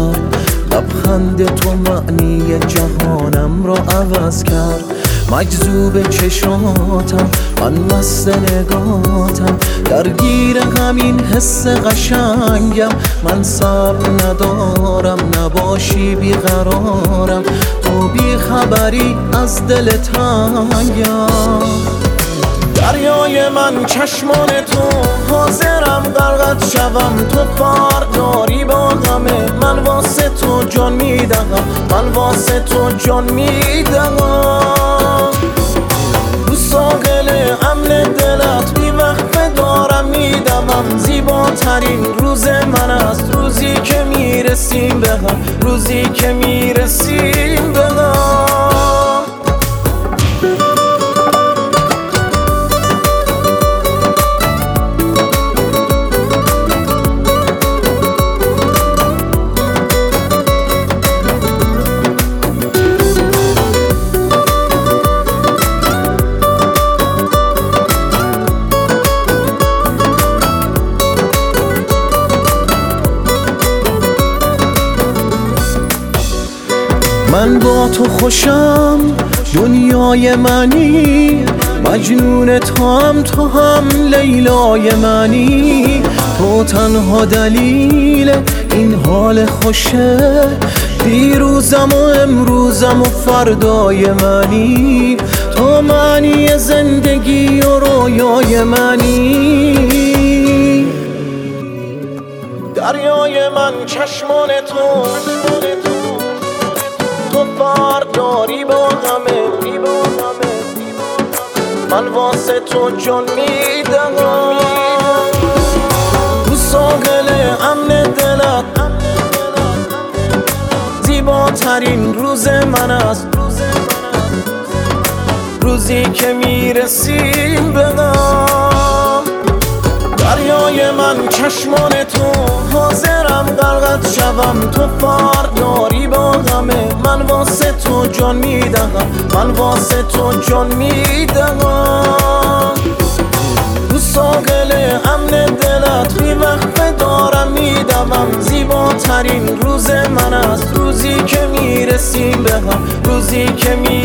کرد، لبخند تو معنی جهانم را عوض کرد. مجذوب چشاتم، من مست نگاتم، درگیر همین حس قشنگم. من صبر ندارم نباشی بیقرارم، تو بی خبری از دل تنگم. دریای من چشمان تو، حاضرم غرقت شوم. تو فرق داری با همه، من واسه تو جان میدهم، من واسه تو جان میدهم. رو ساحل امن دلت بی وقفه دارم میدمم. زیباترین روز من است روزی که میرسیم به هم، روزی که میرسیم به هم. من با تو خوشم، دنیای منی، مجنون تو هم لیلای منی. تو تنها دلیل این حال خوشه، دیروزم و امروزم و فردای منی. تو معنی زندگی و رویای منی. دریای من چشمان تو، تو فرق داری با همه، من واسه تو جان میدهم. رو ساحل امن دلت زیباترین روز من است روزی که میرسیم به هم. دریای من چشمان تو، حاضرم غرقت شوم. تو فرق داری با همه، من واسه تو جان میدهم، من واسه تو جان میدهم. رو ساحل امن دلت بی وقفه دارم میدمم. زیباترین روز من است روزی که میرسیم به هم، روزی که